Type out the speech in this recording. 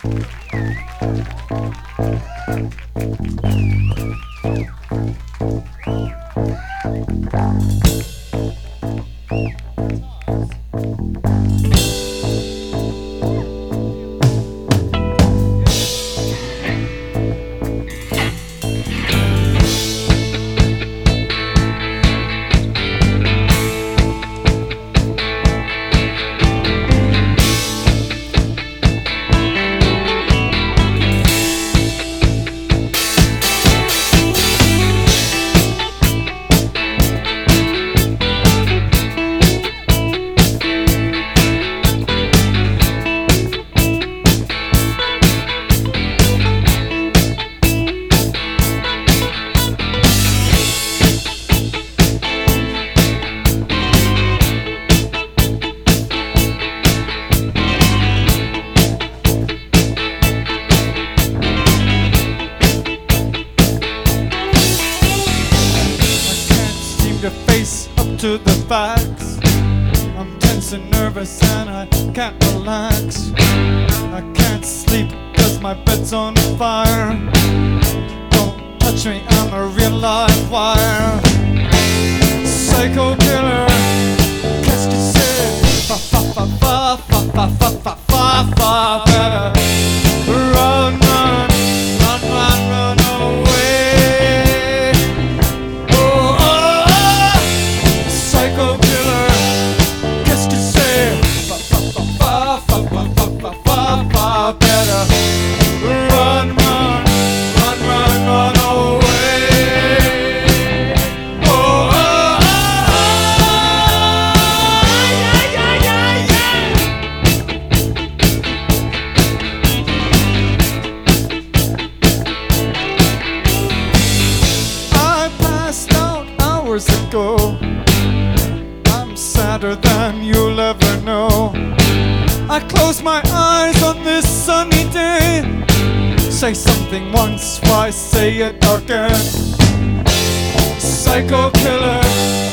To face up to the facts. I'm tense and nervous and I can't relax. I can't sleep cause my bed's on fire. Don't touch me, I'm a real live wire. Psycho killer, qu'est-ce que c'est? Fa fa fa fa fa fa fa fa fa fa. Better run, run, run, run, run away. Better run, run, run, run, run away. Oh, oh, I passed out hours ago. I'm sadder than you'll ever know. I close my eyes on this sunny day. Say something once, why say it again? Psycho killer.